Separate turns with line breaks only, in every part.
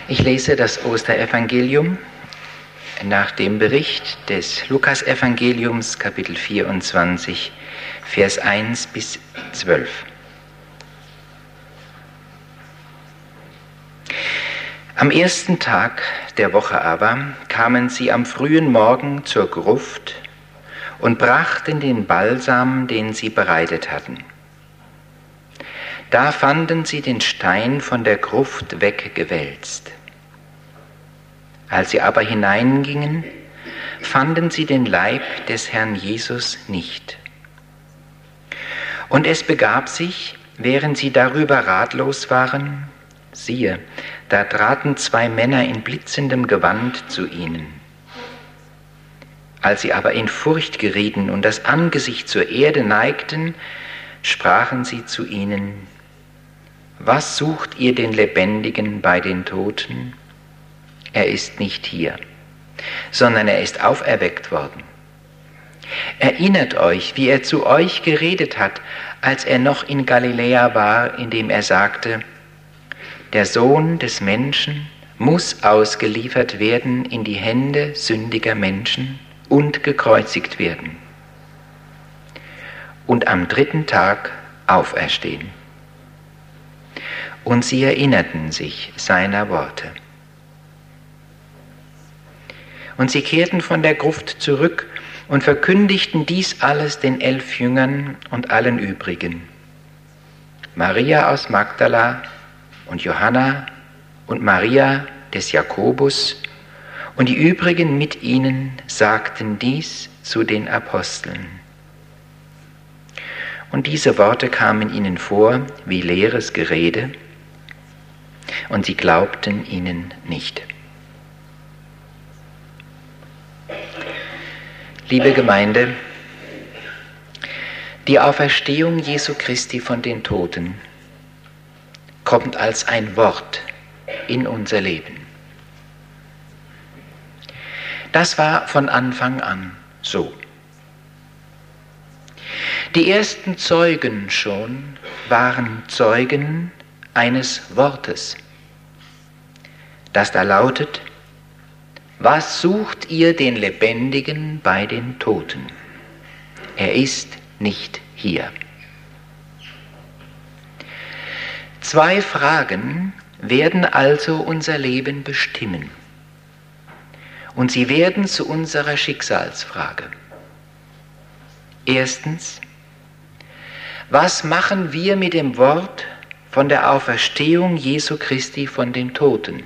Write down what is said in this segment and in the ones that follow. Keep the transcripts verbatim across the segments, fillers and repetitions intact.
Ich lese das Osterevangelium nach dem Bericht des Lukasevangeliums, Kapitel vierundzwanzig, Vers eins bis zwölf. Am ersten Tag der Woche aber kamen sie am frühen Morgen zur Gruft und brachten den Balsam, den sie bereitet hatten. Da fanden sie den Stein von der Gruft weggewälzt. Als sie aber hineingingen, fanden sie den Leib des Herrn Jesus nicht. Und es begab sich, während sie darüber ratlos waren, siehe, da traten zwei Männer in blitzendem Gewand zu ihnen. Als sie aber in Furcht gerieten und das Angesicht zur Erde neigten, sprachen sie zu ihnen: Was sucht ihr den Lebendigen bei den Toten? Er ist nicht hier, sondern er ist auferweckt worden. Erinnert euch, wie er zu euch geredet hat, als er noch in Galiläa war, indem er sagte: Der Sohn des Menschen muss ausgeliefert werden in die Hände sündiger Menschen und gekreuzigt werden und am dritten Tag auferstehen. Und sie erinnerten sich seiner Worte. Und sie kehrten von der Gruft zurück und verkündigten dies alles den elf Jüngern und allen übrigen. Maria aus Magdala und Johanna und Maria des Jakobus und die übrigen mit ihnen sagten dies zu den Aposteln. Und diese Worte kamen ihnen vor wie leeres Gerede, und sie glaubten ihnen nicht. Liebe Gemeinde, die Auferstehung Jesu Christi von den Toten kommt als ein Wort in unser Leben. Das war von Anfang an so. Die ersten Zeugen schon waren Zeugen eines Wortes, das da lautet: Was sucht ihr den Lebendigen bei den Toten? Er ist nicht hier. Zwei Fragen werden also unser Leben bestimmen. Und sie werden zu unserer Schicksalsfrage. Erstens: Was machen wir mit dem Wort von der Auferstehung Jesu Christi von den Toten?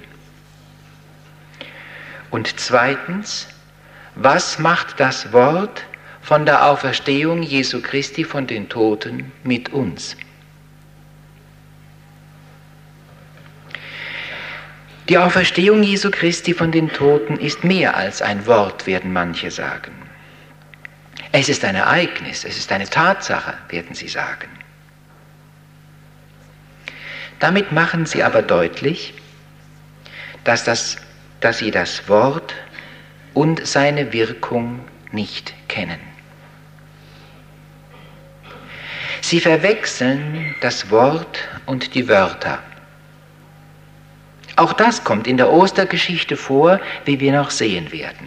Und zweitens: Was macht das Wort von der Auferstehung Jesu Christi von den Toten mit uns? Die Auferstehung Jesu Christi von den Toten ist mehr als ein Wort, werden manche sagen. Es ist ein Ereignis, es ist eine Tatsache, werden sie sagen. Damit machen sie aber deutlich, dass, das, dass sie das Wort und seine Wirkung nicht kennen. Sie verwechseln das Wort und die Wörter. Auch das kommt in der Ostergeschichte vor, wie wir noch sehen werden.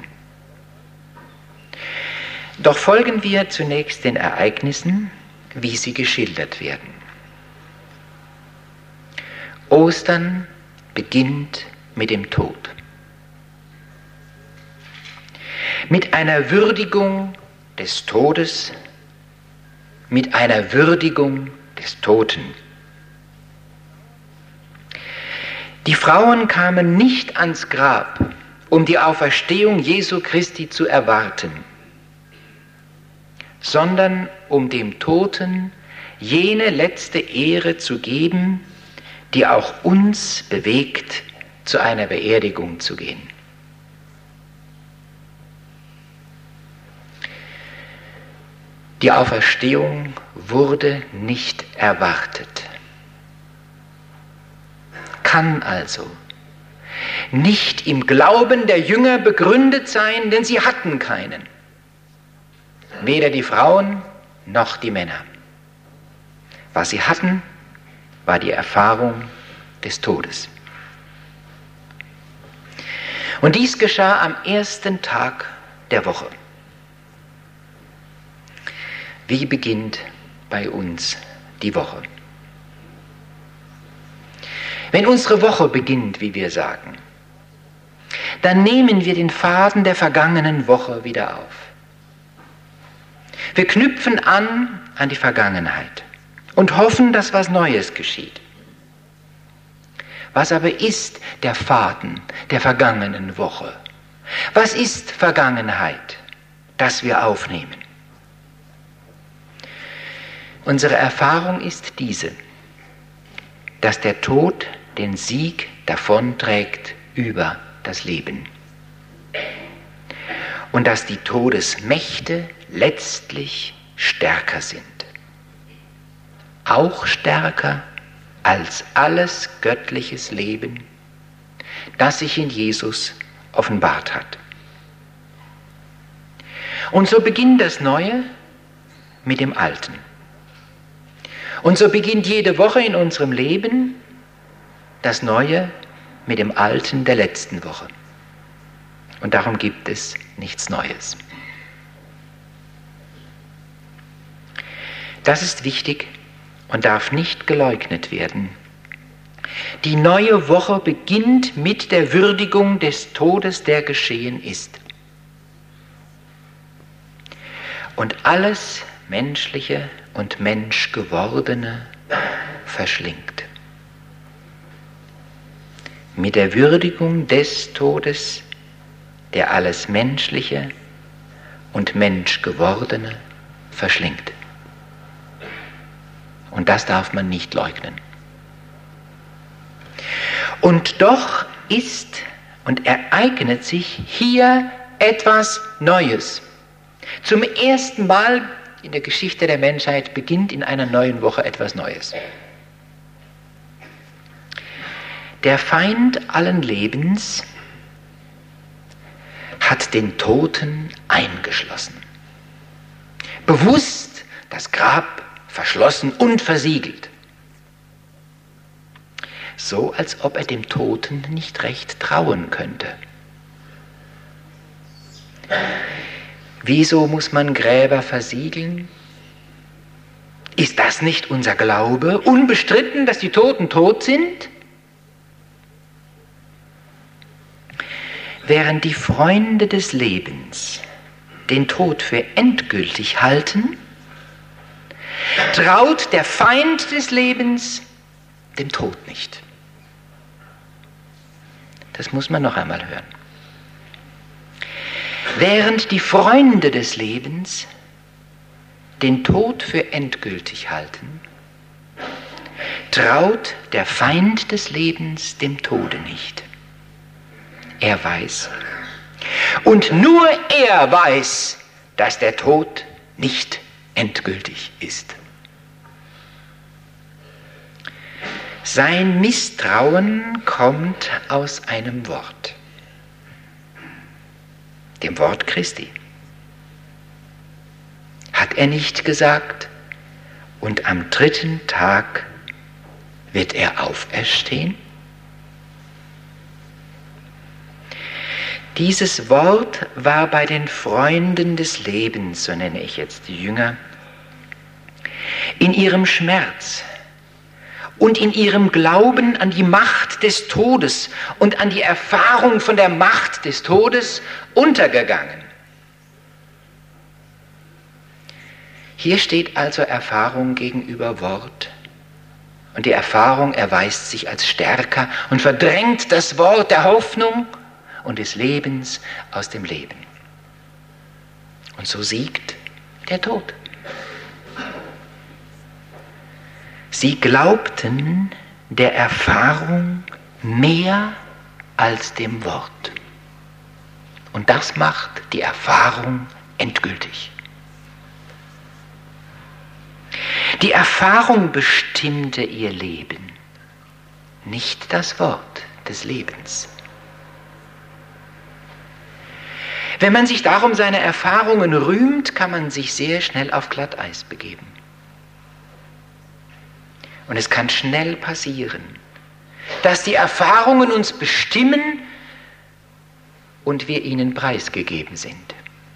Doch folgen wir zunächst den Ereignissen, wie sie geschildert werden. Ostern beginnt mit dem Tod. Mit einer Würdigung des Todes, mit einer Würdigung des Toten. Die Frauen kamen nicht ans Grab, um die Auferstehung Jesu Christi zu erwarten, sondern um dem Toten jene letzte Ehre zu geben, die auch uns bewegt, zu einer Beerdigung zu gehen. Die Auferstehung wurde nicht erwartet. Kann also nicht im Glauben der Jünger begründet sein, denn sie hatten keinen. Weder die Frauen noch die Männer. Was sie hatten, war die Erfahrung des Todes. Und dies geschah am ersten Tag der Woche. Wie beginnt bei uns die Woche? Wenn unsere Woche beginnt, wie wir sagen, dann nehmen wir den Faden der vergangenen Woche wieder auf. Wir knüpfen an an die Vergangenheit und hoffen, dass was Neues geschieht. Was aber ist der Faden der vergangenen Woche? Was ist Vergangenheit, das wir aufnehmen? Unsere Erfahrung ist diese, dass der Tod den Sieg davonträgt über das Leben und dass die Todesmächte letztlich stärker sind, auch stärker als alles göttliches Leben, das sich in Jesus offenbart hat. Und so beginnt das Neue mit dem Alten. Und so beginnt jede Woche in unserem Leben das Neue mit dem Alten der letzten Woche. Und darum gibt es nichts Neues. Das ist wichtig und darf nicht geleugnet werden. Die neue Woche beginnt mit der Würdigung des Todes, der geschehen ist. Und alles Menschliche und Menschgewordene verschlingt. Mit der Würdigung des Todes, der alles Menschliche und Menschgewordene verschlingt. Und das darf man nicht leugnen. Und doch ist und ereignet sich hier etwas Neues. Zum ersten Mal in der Geschichte der Menschheit beginnt in einer neuen Woche etwas Neues. Der Feind allen Lebens hat den Toten eingeschlossen. Bewusst das Grab verschlossen und versiegelt. So als ob er dem Toten nicht recht trauen könnte. Wieso muss man Gräber versiegeln? Ist das nicht unser Glaube? Unbestritten, dass die Toten tot sind? Während die Freunde des Lebens den Tod für endgültig halten, traut der Feind des Lebens dem Tod nicht. Das muss man noch einmal hören. Während die Freunde des Lebens den Tod für endgültig halten, traut der Feind des Lebens dem Tode nicht. Er weiß, und nur er weiß, dass der Tod nicht endgültig ist. Sein Misstrauen kommt aus einem Wort, dem Wort Christi. Hat er nicht gesagt, und am dritten Tag wird er auferstehen? Dieses Wort war bei den Freunden des Lebens, so nenne ich jetzt die Jünger, in ihrem Schmerz und in ihrem Glauben an die Macht des Todes und an die Erfahrung von der Macht des Todes untergegangen. Hier steht also Erfahrung gegenüber Wort. Und die Erfahrung erweist sich als stärker und verdrängt das Wort der Hoffnung und des Lebens aus dem Leben. Und so siegt der Tod. Sie glaubten der Erfahrung mehr als dem Wort. Und das macht die Erfahrung endgültig. Die Erfahrung bestimmte ihr Leben, nicht das Wort des Lebens. Wenn man sich darum seiner Erfahrungen rühmt, kann man sich sehr schnell auf Glatteis begeben. Und es kann schnell passieren, dass die Erfahrungen uns bestimmen und wir ihnen preisgegeben sind.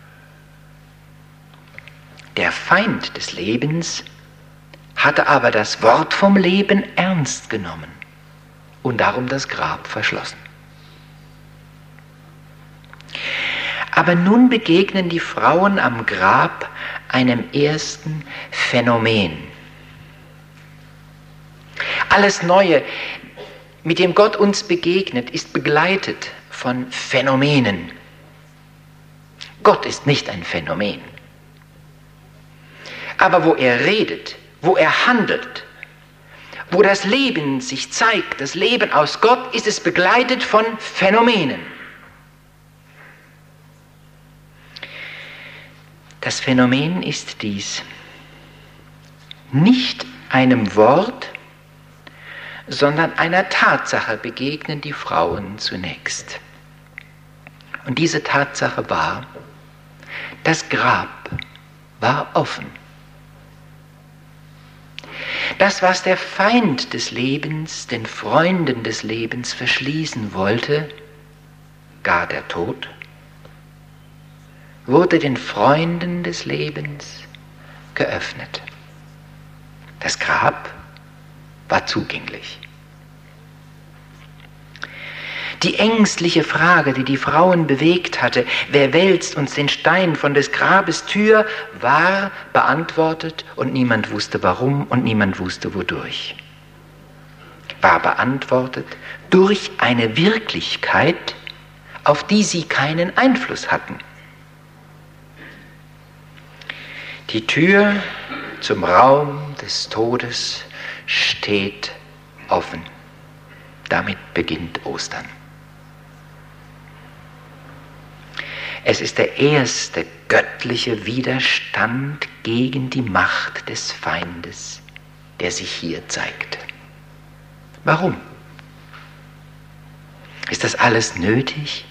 Der Feind des Lebens hatte aber das Wort vom Leben ernst genommen und darum das Grab verschlossen. Aber nun begegnen die Frauen am Grab einem ersten Phänomen. Alles Neue, mit dem Gott uns begegnet, ist begleitet von Phänomenen. Gott ist nicht ein Phänomen. Aber wo er redet, wo er handelt, wo das Leben sich zeigt, das Leben aus Gott, ist es begleitet von Phänomenen. Das Phänomen ist dies: Nicht einem Wort, sondern einer Tatsache begegnen die Frauen zunächst. Und diese Tatsache war, das Grab war offen. Das, was der Feind des Lebens den Freunden des Lebens verschließen wollte, gar der Tod, wurde den Freunden des Lebens geöffnet. Das Grab war zugänglich. Die ängstliche Frage, die die Frauen bewegt hatte, wer wälzt uns den Stein von des Grabes Tür, war beantwortet und niemand wusste warum und niemand wusste wodurch. War beantwortet durch eine Wirklichkeit, auf die sie keinen Einfluss hatten. Die Tür zum Raum des Todes steht offen. Damit beginnt Ostern. Es ist der erste göttliche Widerstand gegen die Macht des Feindes, der sich hier zeigt. Warum? Ist das alles nötig?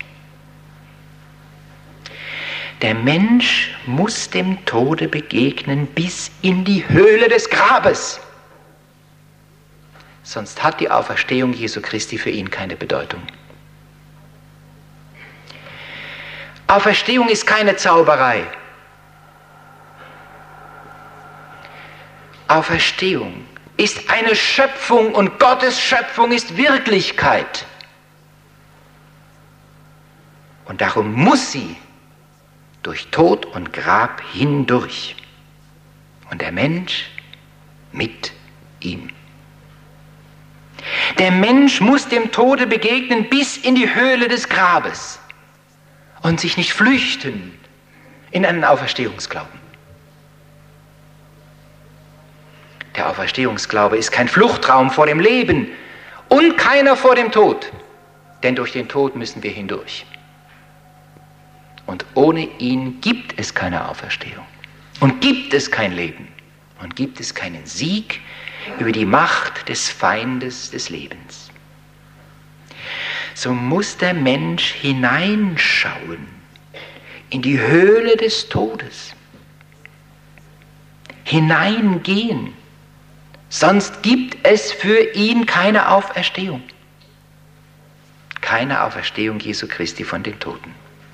Der Mensch muss dem Tode begegnen bis in die Höhle des Grabes. Sonst hat die Auferstehung Jesu Christi für ihn keine Bedeutung. Auferstehung ist keine Zauberei. Auferstehung ist eine Schöpfung und Gottes Schöpfung ist Wirklichkeit. Und darum muss sie durch Tod und Grab hindurch und der Mensch mit ihm. Der Mensch muss dem Tode begegnen bis in die Höhle des Grabes und sich nicht flüchten in einen Auferstehungsglauben. Der Auferstehungsglaube ist kein Fluchtraum vor dem Leben und keiner vor dem Tod, denn durch den Tod müssen wir hindurch. Und ohne ihn gibt es keine Auferstehung und gibt es kein Leben und gibt es keinen Sieg über die Macht des Feindes des Lebens. So muss der Mensch hineinschauen in die Höhle des Todes, hineingehen, sonst gibt es für ihn keine Auferstehung, keine Auferstehung Jesu Christi von den Toten.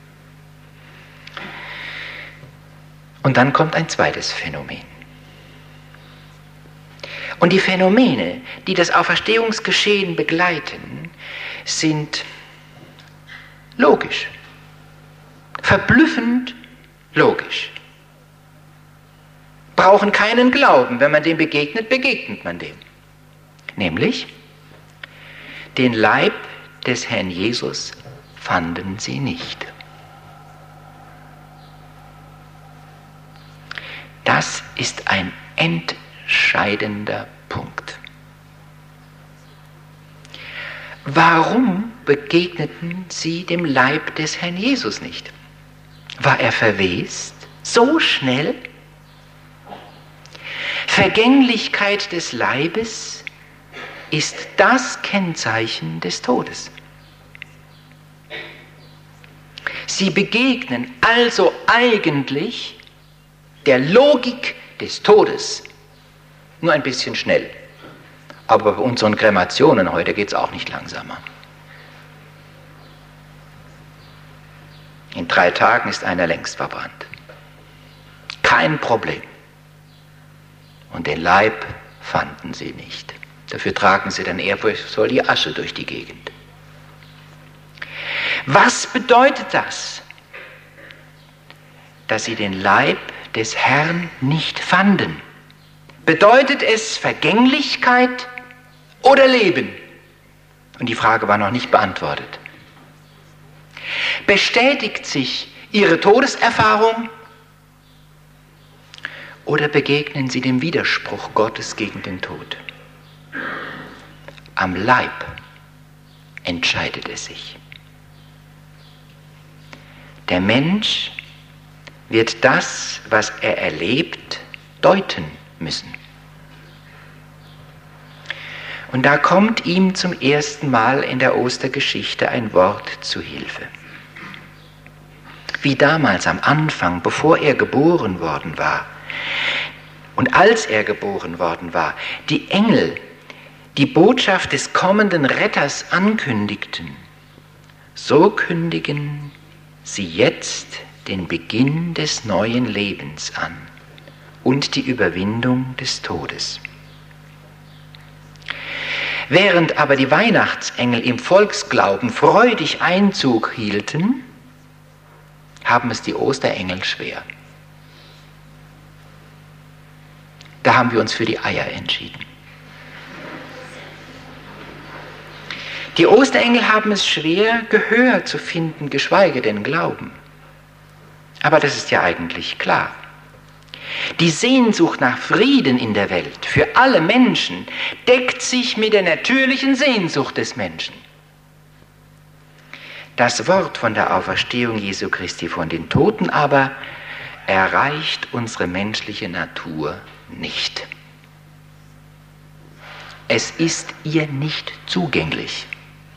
Und dann kommt ein zweites Phänomen. Und die Phänomene, die das Auferstehungsgeschehen begleiten, sind logisch, verblüffend logisch. Brauchen keinen Glauben, wenn man dem begegnet, begegnet man dem. Nämlich, den Leib des Herrn Jesus fanden sie nicht. Das ist ein entscheidender Punkt. Warum begegneten sie dem Leib des Herrn Jesus nicht? War er verwest? So schnell? Vergänglichkeit des Leibes ist das Kennzeichen des Todes. Sie begegnen also eigentlich der Logik des Todes nur ein bisschen schnell. Aber bei unseren Kremationen heute geht es auch nicht langsamer. In drei Tagen ist einer längst verbrannt. Kein Problem. Und den Leib fanden sie nicht. Dafür tragen sie dann ehrfurchtsvoll die Asche durch die Gegend. Was bedeutet das? Dass sie den Leib des Herrn nicht fanden. Bedeutet es Vergänglichkeit oder Leben? Und die Frage war noch nicht beantwortet. Bestätigt sich ihre Todeserfahrung oder begegnen sie dem Widerspruch Gottes gegen den Tod? Am Leib entscheidet es sich. Der Mensch wird das, was er erlebt, deuten müssen. Und da kommt ihm zum ersten Mal in der Ostergeschichte ein Wort zu Hilfe. Wie damals am Anfang, bevor er geboren worden war und als er geboren worden war, die Engel die Botschaft des kommenden Retters ankündigten, so kündigen sie jetzt den Beginn des neuen Lebens an und die Überwindung des Todes. Während aber die Weihnachtsengel im Volksglauben freudig Einzug hielten, haben es die Osterengel schwer. Da haben wir uns für die Eier entschieden. Die Osterengel haben es schwer, Gehör zu finden, geschweige denn Glauben. Aber das ist ja eigentlich klar. Die Sehnsucht nach Frieden in der Welt für alle Menschen deckt sich mit der natürlichen Sehnsucht des Menschen. Das Wort von der Auferstehung Jesu Christi von den Toten aber erreicht unsere menschliche Natur nicht. Es ist ihr nicht zugänglich.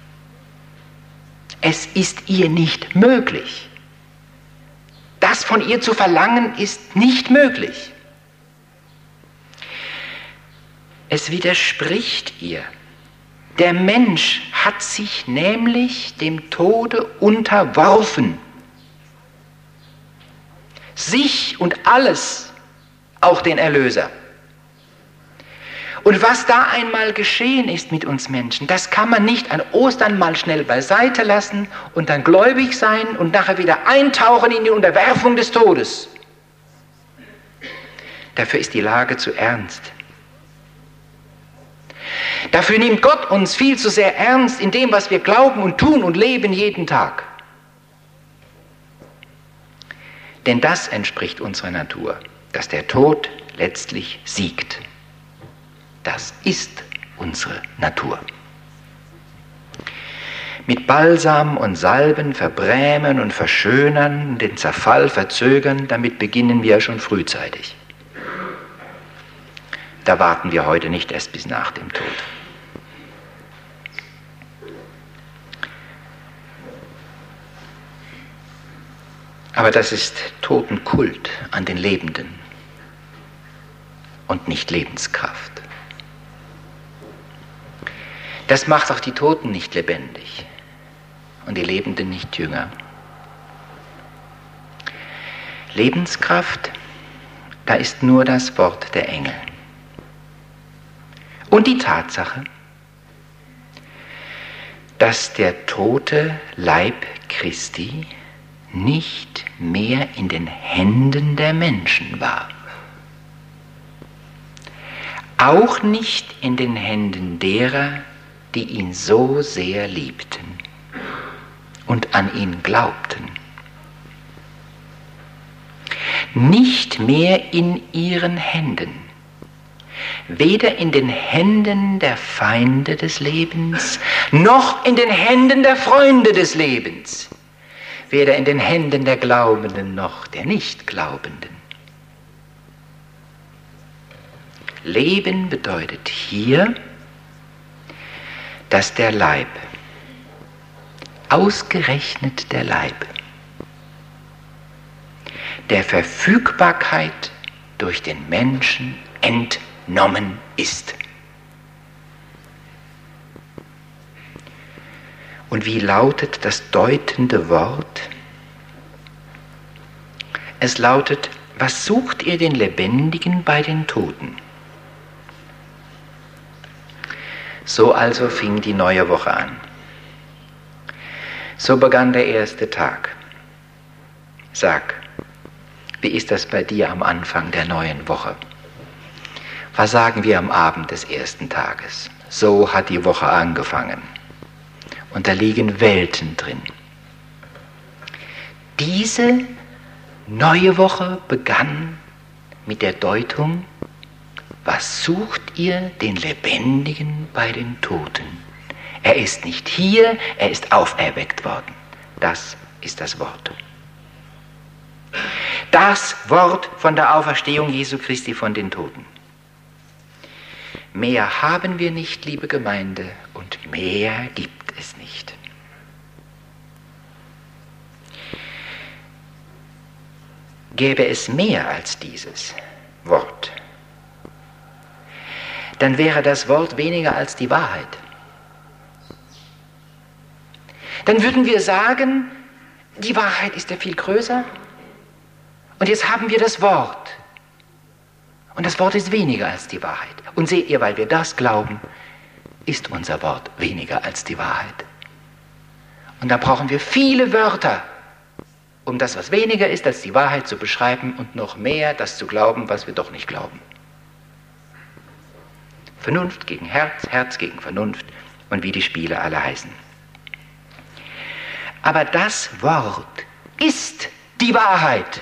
Es ist ihr nicht möglich. Das von ihr zu verlangen ist nicht möglich. Es widerspricht ihr. Der Mensch hat sich nämlich dem Tode unterworfen. Sich und alles, auch den Erlöser. Und was da einmal geschehen ist mit uns Menschen, das kann man nicht an Ostern mal schnell beiseite lassen und dann gläubig sein und nachher wieder eintauchen in die Unterwerfung des Todes. Dafür ist die Lage zu ernst. Dafür nimmt Gott uns viel zu sehr ernst in dem, was wir glauben und tun und leben jeden Tag. Denn das entspricht unserer Natur, dass der Tod letztlich siegt. Das ist unsere Natur. Mit Balsam und Salben verbrämen und verschönern, den Zerfall verzögern, damit beginnen wir schon frühzeitig. Da warten wir heute nicht erst bis nach dem Tod. Aber das ist Totenkult an den Lebenden und nicht Lebenskraft. Das macht auch die Toten nicht lebendig und die Lebenden nicht jünger. Lebenskraft, da ist nur das Wort der Engel. Und die Tatsache, dass der tote Leib Christi nicht mehr in den Händen der Menschen war. Auch nicht in den Händen derer, die ihn so sehr liebten und an ihn glaubten. Nicht mehr in ihren Händen, weder in den Händen der Feinde des Lebens, noch in den Händen der Freunde des Lebens, weder in den Händen der Glaubenden noch der Nichtglaubenden. Leben bedeutet hier, dass der Leib, ausgerechnet der Leib, der Verfügbarkeit durch den Menschen entnommen ist. Und wie lautet das deutende Wort? Es lautet: Was sucht ihr den Lebendigen bei den Toten? So also fing die neue Woche an. So begann der erste Tag. Sag, wie ist das bei dir am Anfang der neuen Woche? Was sagen wir am Abend des ersten Tages? So hat die Woche angefangen. Und da liegen Welten drin. Diese neue Woche begann mit der Deutung: Was sucht ihr den Lebendigen bei den Toten? Er ist nicht hier, er ist auferweckt worden. Das ist das Wort. Das Wort von der Auferstehung Jesu Christi von den Toten. Mehr haben wir nicht, liebe Gemeinde, und mehr gibt es nicht. Gäbe es mehr als dieses Wort, dann wäre das Wort weniger als die Wahrheit. Dann würden wir sagen, die Wahrheit ist ja viel größer und jetzt haben wir das Wort. Und das Wort ist weniger als die Wahrheit. Und seht ihr, weil wir das glauben, ist unser Wort weniger als die Wahrheit. Und da brauchen wir viele Wörter, um das, was weniger ist als die Wahrheit, zu beschreiben und noch mehr das zu glauben, was wir doch nicht glauben. Vernunft gegen Herz, Herz gegen Vernunft und wie die Spiele alle heißen. Aber das Wort ist die Wahrheit.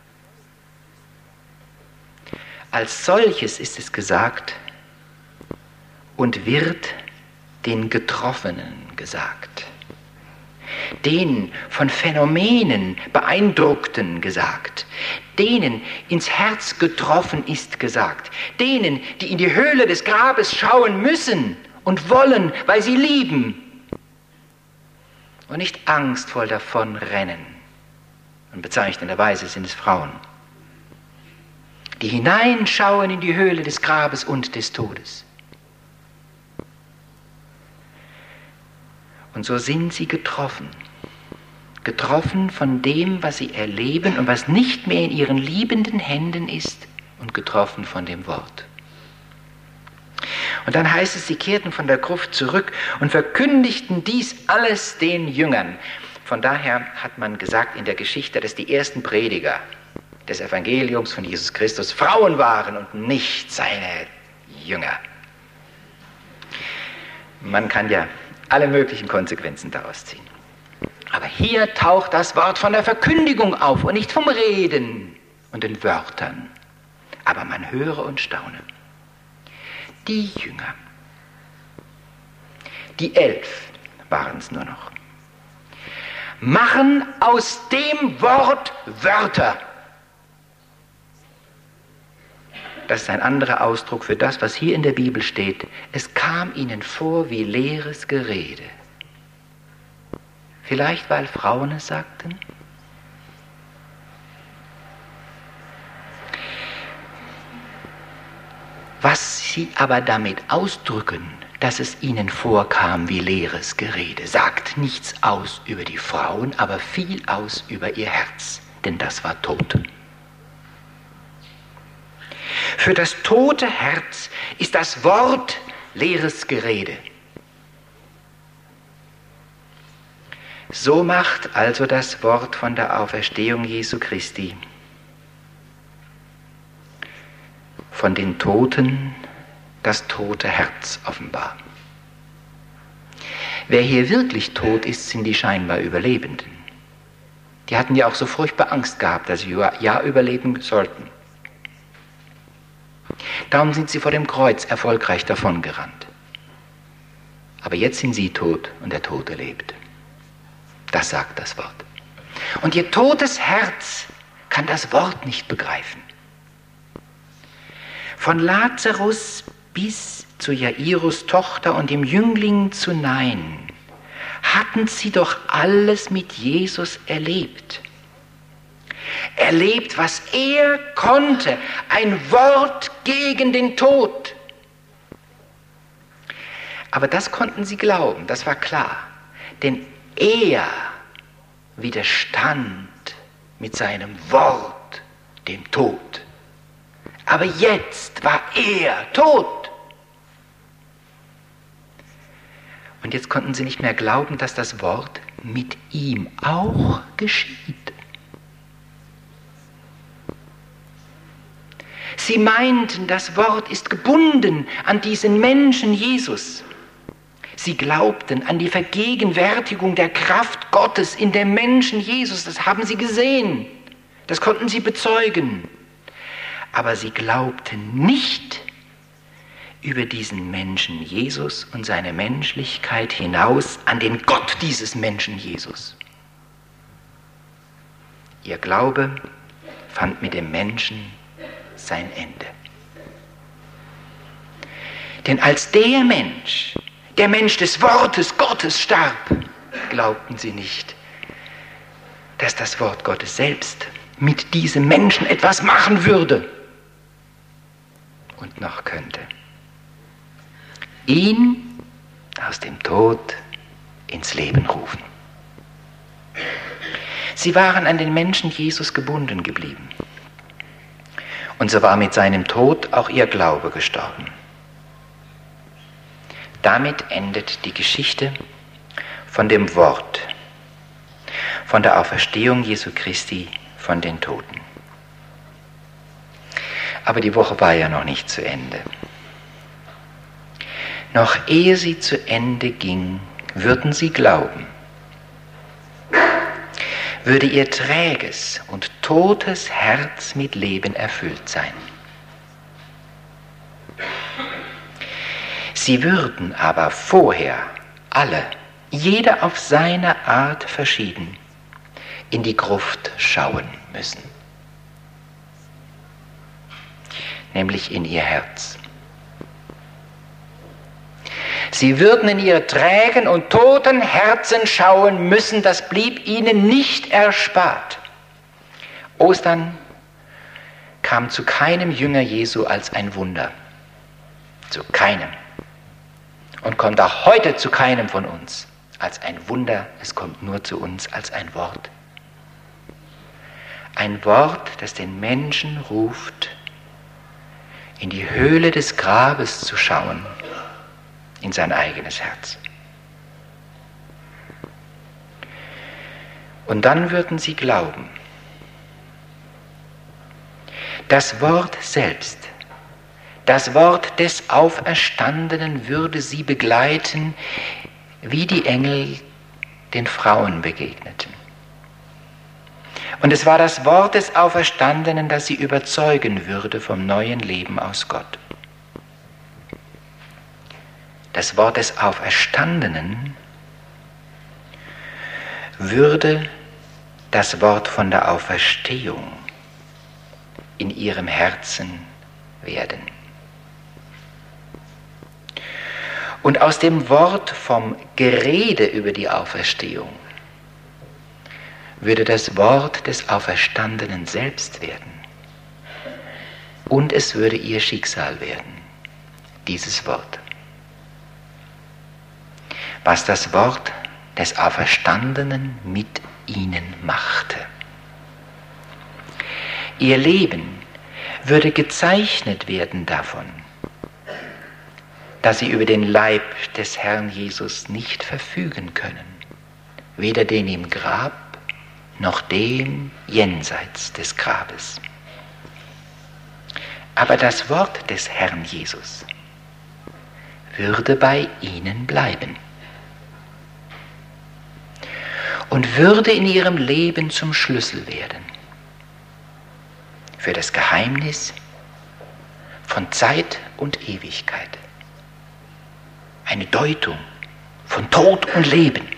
Als solches ist es gesagt und wird den Getroffenen gesagt, den von Phänomenen Beeindruckten gesagt, denen ins Herz getroffen ist gesagt, denen, die in die Höhle des Grabes schauen müssen und wollen, weil sie lieben und nicht angstvoll davon rennen. Und bezeichnenderweise sind es Frauen, die hineinschauen in die Höhle des Grabes und des Todes. Und so sind sie getroffen, getroffen von dem, was sie erleben und was nicht mehr in ihren liebenden Händen ist, und getroffen von dem Wort. Und dann heißt es, sie kehrten von der Gruft zurück und verkündigten dies alles den Jüngern. Von daher hat man gesagt in der Geschichte, dass die ersten Prediger des Evangeliums von Jesus Christus Frauen waren und nicht seine Jünger. Man kann ja alle möglichen Konsequenzen daraus ziehen. Aber hier taucht das Wort von der Verkündigung auf und nicht vom Reden und den Wörtern. Aber man höre und staune. Die Jünger, die elf waren es nur noch, machen aus dem Wort Wörter. Das ist ein anderer Ausdruck für das, was hier in der Bibel steht. Es kam ihnen vor wie leeres Gerede. Vielleicht, weil Frauen es sagten? Was sie aber damit ausdrücken, dass es ihnen vorkam wie leeres Gerede, sagt nichts aus über die Frauen, aber viel aus über ihr Herz, denn das war tot. Für das tote Herz ist das Wort leeres Gerede. So macht also das Wort von der Auferstehung Jesu Christi von den Toten das tote Herz offenbar. Wer hier wirklich tot ist, sind die scheinbar Überlebenden. Die hatten ja auch so furchtbar Angst gehabt, dass sie ja überleben sollten. Darum sind sie vor dem Kreuz erfolgreich davongerannt. Aber jetzt sind sie tot und der Tote lebt. Das sagt das Wort. Und ihr totes Herz kann das Wort nicht begreifen. Von Lazarus bis zu Jairus Tochter und dem Jüngling zu Nain hatten sie doch alles mit Jesus erlebt. Erlebt, was er konnte, ein Wort gegen den Tod. Aber das konnten sie glauben, das war klar. Denn er widerstand mit seinem Wort dem Tod. Aber jetzt war er tot. Und jetzt konnten sie nicht mehr glauben, dass das Wort mit ihm auch geschieht. Sie meinten, das Wort ist gebunden an diesen Menschen Jesus. Sie glaubten an die Vergegenwärtigung der Kraft Gottes in dem Menschen Jesus. Das haben sie gesehen. Das konnten sie bezeugen. Aber sie glaubten nicht über diesen Menschen Jesus und seine Menschlichkeit hinaus an den Gott dieses Menschen Jesus. Ihr Glaube fand mit dem Menschen sein Ende. Denn als der Mensch, der Mensch des Wortes Gottes starb, glaubten sie nicht, dass das Wort Gottes selbst mit diesem Menschen etwas machen würde und noch könnte. Ihn aus dem Tod ins Leben rufen. Sie waren an den Menschen Jesus gebunden geblieben. Und so war mit seinem Tod auch ihr Glaube gestorben. Damit endet die Geschichte von dem Wort, von der Auferstehung Jesu Christi von den Toten. Aber die Woche war ja noch nicht zu Ende. Noch ehe sie zu Ende ging, würden sie glauben, würde ihr träges und totes Herz mit Leben erfüllt sein. Sie würden aber vorher alle, jeder auf seine Art verschieden, in die Gruft schauen müssen, nämlich in ihr Herz. Sie würden in ihre trägen und toten Herzen schauen müssen, das blieb ihnen nicht erspart. Ostern kam zu keinem Jünger Jesu als ein Wunder, zu keinem. Und kommt auch heute zu keinem von uns als ein Wunder, es kommt nur zu uns als ein Wort. Ein Wort, das den Menschen ruft, in die Höhle des Grabes zu schauen, in sein eigenes Herz. Und dann würden sie glauben, das Wort selbst, das Wort des Auferstandenen würde sie begleiten, wie die Engel den Frauen begegneten. Und es war das Wort des Auferstandenen, das sie überzeugen würde vom neuen Leben aus Gott. Das Wort des Auferstandenen würde das Wort von der Auferstehung in ihrem Herzen werden. Und aus dem Wort vom Gerede über die Auferstehung würde das Wort des Auferstandenen selbst werden. Und es würde ihr Schicksal werden, dieses Wort. Was das Wort des Auferstandenen mit ihnen machte. Ihr Leben würde gezeichnet werden davon, dass sie über den Leib des Herrn Jesus nicht verfügen können, weder den im Grab noch den jenseits des Grabes. Aber das Wort des Herrn Jesus würde bei ihnen bleiben und würde in ihrem Leben zum Schlüssel werden für das Geheimnis von Zeit und Ewigkeit. Eine Deutung von Tod und Leben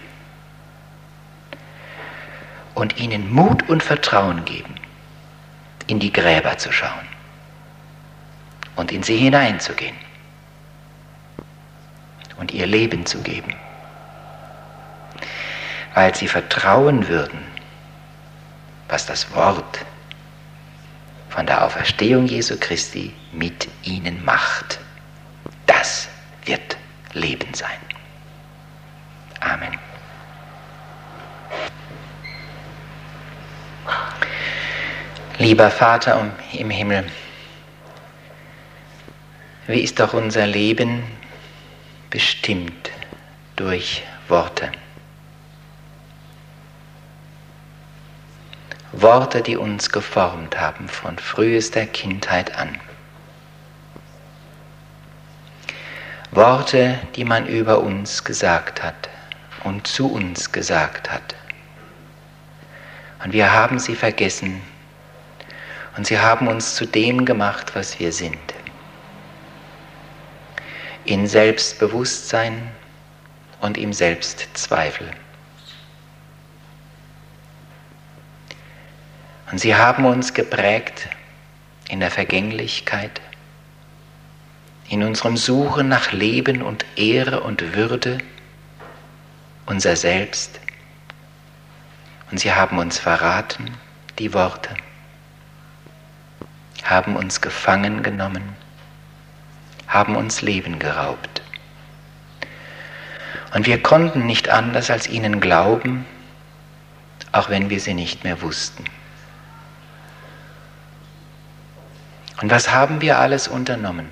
und ihnen Mut und Vertrauen geben, in die Gräber zu schauen und in sie hineinzugehen und ihr Leben zu geben, weil sie vertrauen würden, was das Wort von der Auferstehung Jesu Christi mit ihnen macht. Das wird Leben sein. Amen. Lieber Vater im Himmel, wie ist doch unser Leben bestimmt durch Worte. Worte, die uns geformt haben von frühester Kindheit an. Worte, die man über uns gesagt hat und zu uns gesagt hat. Und wir haben sie vergessen und sie haben uns zu dem gemacht, was wir sind. In Selbstbewusstsein und im Selbstzweifel. Und sie haben uns geprägt in der Vergänglichkeit, in unserem Suchen nach Leben und Ehre und Würde, unser Selbst. Und sie haben uns verraten, die Worte, haben uns gefangen genommen, haben uns Leben geraubt. Und wir konnten nicht anders als ihnen glauben, auch wenn wir sie nicht mehr wussten. Und was haben wir alles unternommen,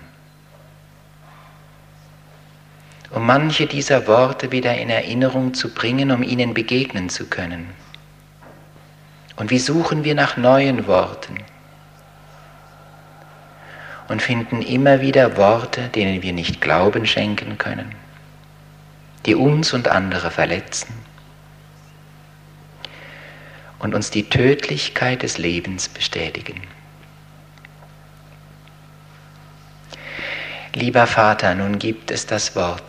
um manche dieser Worte wieder in Erinnerung zu bringen, um ihnen begegnen zu können? Und wie suchen wir nach neuen Worten und finden immer wieder Worte, denen wir nicht Glauben schenken können, die uns und andere verletzen und uns die Tödlichkeit des Lebens bestätigen. Lieber Vater, nun gibt es das Wort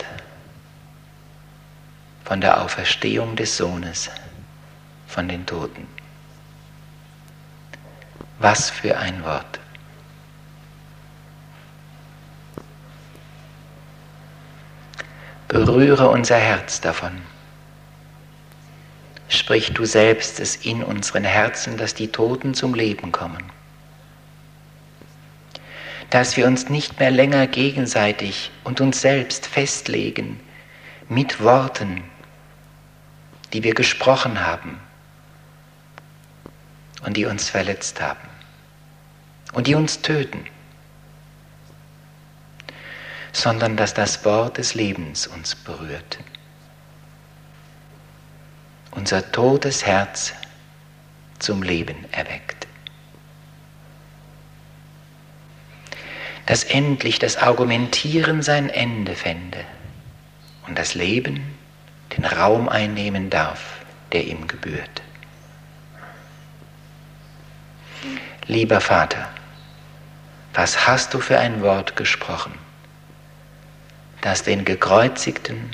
von der Auferstehung des Sohnes von den Toten. Was für ein Wort! Berühre unser Herz davon. Sprich du selbst es in unseren Herzen, dass die Toten zum Leben kommen. Dass wir uns nicht mehr länger gegenseitig und uns selbst festlegen mit Worten, die wir gesprochen haben und die uns verletzt haben und die uns töten, sondern dass das Wort des Lebens uns berührt, unser totes Herz zum Leben erweckt. Dass endlich das Argumentieren sein Ende fände und das Leben den Raum einnehmen darf, der ihm gebührt. Lieber Vater, was hast du für ein Wort gesprochen, das den gekreuzigten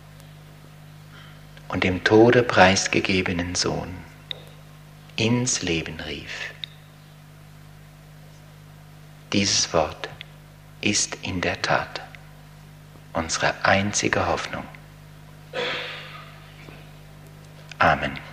und dem Tode preisgegebenen Sohn ins Leben rief? Dieses Wort ist in der Tat unsere einzige Hoffnung. Amen.